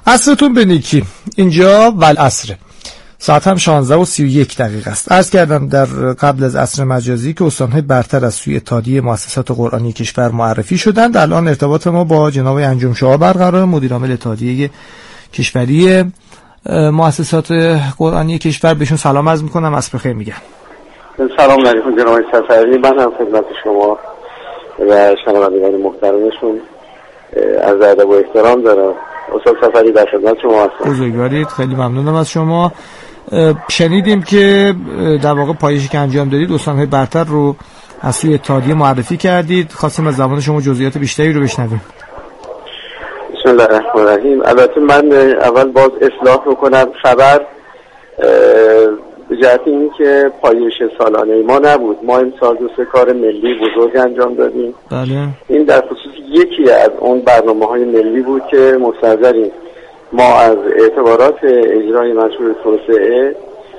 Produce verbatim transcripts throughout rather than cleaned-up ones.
عصرتون به نیکی. اینجا والعصر، ساعت هم شانزده و سی و یک دقیقه است. عرض کردم در قبل از عصر مجازی که استانهای برتر از سوی اتحادیه مؤسسات قرآنی کشور معرفی شدند. الان ارتباط ما با جناب انجم شاه برقرار، مدیر عامل اتحادیه کشوری مؤسسات قرآنی کشور. بهشون سلام عرض میکنم، عصر بخیر میگم. سلام علیکم جناب سفری، من هم خدمت شما و شنوندگان محترمشون از ادب و احترام دارم. استاد سفری در خدمت شما هستم. بزرگوارید، خیلی ممنونم از شما. شنیدیم که در واقع پایشی که انجام دادید استانهای برتر رو از سوی اتحادیه معرفی کردید. خواستیم از زبان شما جزئیات بیشتری رو بشنویم. بسم الله الرحمن الرحیم. البته من اول باز اصلاح بکنم خبر به جهت این که پایش سالانه ما نبود. ما امسال دو سه کار ملی بزرگ انجام دادیم. بله. این در خصوص یکی از اون برنامه‌های ملی بود که مستحضریم. ما از اعتبارات اجرای مشروع توسعه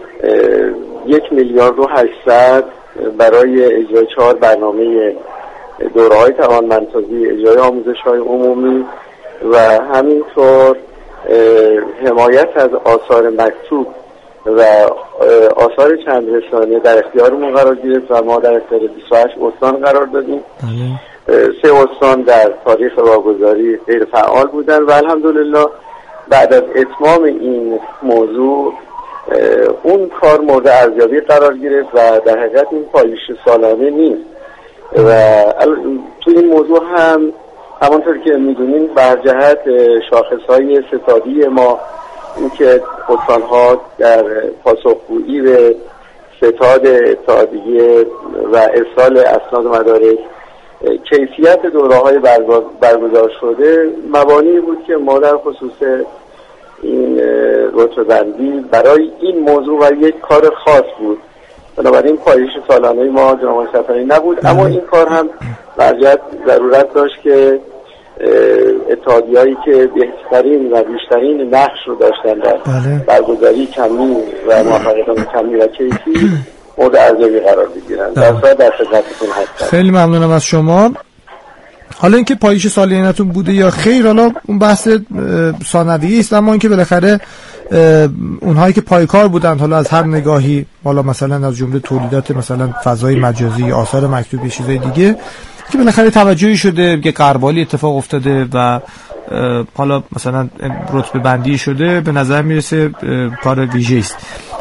یک میلیارد و هشتصد برای اجرای چهار برنامه دوره‌های توانمندسازی، اجرای آموزش‌های عمومی و همینطور حمایت از آثار مکتوب و آثار چند رسانه در اختیارمون قرار گرفت و ما در اختیار بیست و هشت استان قرار دادیم. سه استان در تاریخ واگذاری غیر فعال بودن و الحمدلله بعد از اتمام این موضوع اون کار مورد ارزیابی قرار گرفت و در حقیقت این پایش سالانه نیست و تو این موضوع هم همانطور که میدونین بر جهت شاخصهای ستادی ما این که استان‌ها در پاسخگویی به ستاد اتحادیه و ارسال اسناد و مدارک کیفیت دوره‌های برگزار شده مبانی بود که ما در خصوص این رتبه‌بندی برای این موضوع و یک کار خاص بود، بنابراین پایش سالانه ما جناب سفری نبود. اما این کار هم برجت ضرورت داشت که اتحادیه‌ای که بهترین و بیشترین نقش رو داشتن در برگزاری کمی و موفقیت کمی و کیفی مورد ارزیابی قرار بگیرن. در صورت در خدمتتون هستم. خیلی ممنونم از شما. حالا اینکه پایش سالانه‌تون بوده یا خیر، حالا اون بحث ثانویه است، اما اینکه بالاخره اونهایی که پایکار بودند حالا از هر نگاهی، حالا مثلا از جمله تولیدات مثلا فضای مجازی، آثار مکتوبی، چیزای دیگه که بالاخره توجهی شده که غربالی اتفاق افتاده و حالا مثلا رتبه بندی شده، به نظر میرسه کار ویژه‌ای است.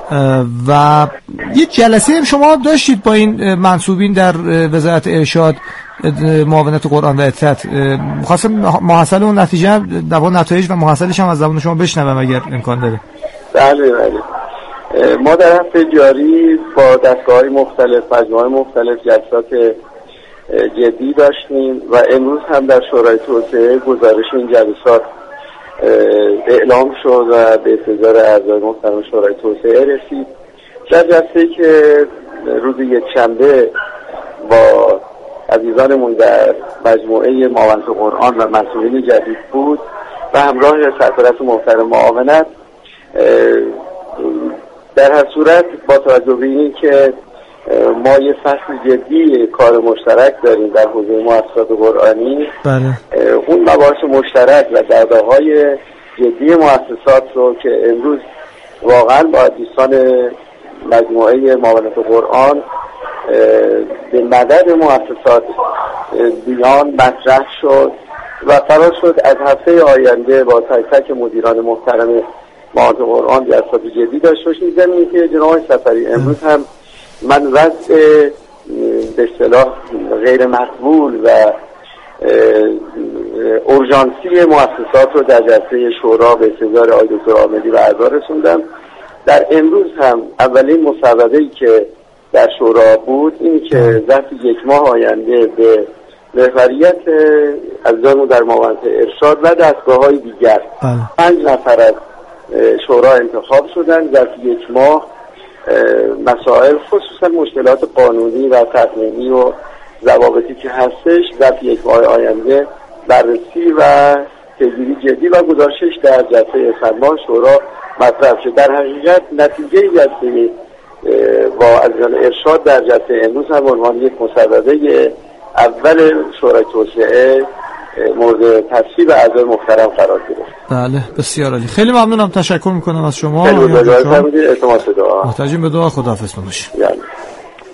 و یه جلسه هم شما داشتید با این منصوبین در وزارت ارشاد، معاونت قرآن و اطاعت. می‌خواستم محصل اون نتیجه در نتایج و محصلش هم از زبان شما بشنوم اگر امکان داره. بله بله. ما در هفته جاری با دستگاه‌های مختلف، مجموعه‌های مختلف جلسات جدی داشتیم و امروز هم در شورای توسعه گزارش این جلسات اعلام شد و به انتظار اعضای محترم شورای توسعه رسید. در جلسه‌ای که روز یکشنبه با عزیزانمون در مجموعه معاونت قرآن و مسئولین جدید بود و همراه سرپرست محترم معاونت، در هر صورت با توجه به این که ما یه فصل جدی کار مشترک داریم در حوزه مؤسسات قرآنی، بله. اون مباحث مشترک و دغدغه‌های جدی مؤسسات رو که امروز واقعا با دوستان مجموعه معاونت قرآن به مدد مؤسسات بیان مطرح شد و قرار شد از هفته آینده با تک تک مدیران محترم معاونت قرآن جلسات جدی داشته باشیم. زمینی که جناب سفری امروز هم من وضع به اصطلاح غیر مقبول و اورژانسی مؤسسات رو در جلسه شورا به انتظار آقای دکتر عاملی و اعضا رسوندم. در امروز هم اولین مصوبه‌ای که در شورا بود این که ظرف یک ماه آینده به رهبریت عزیزانمون در معاونت ارشاد و دستگاه‌های دیگر پنج نفر از شورا انتخاب شدن. ظرف یک ماه مسائل خصوصا مشکلات قانونی و تقنینی و ضوابطی که هستش ظرف یک ماه آینده بررسی و پیگیری جدی و گزارشش در جلسه فرمان شورا مطرح شد. در حقیقت نتیجه جلسه با عزیزان ارشاد در جلسه امروز هم عنوان یک مصوبه اول شورای توسعه مورد تصویب اعضای محترم قرار گرفت. بله بسیار عالی، خیلی ممنونم، تشکر میکنم از شما. خیلی ممنونم، اعتماد دعا. محتاجیم به دعا، خداحافظ باشید.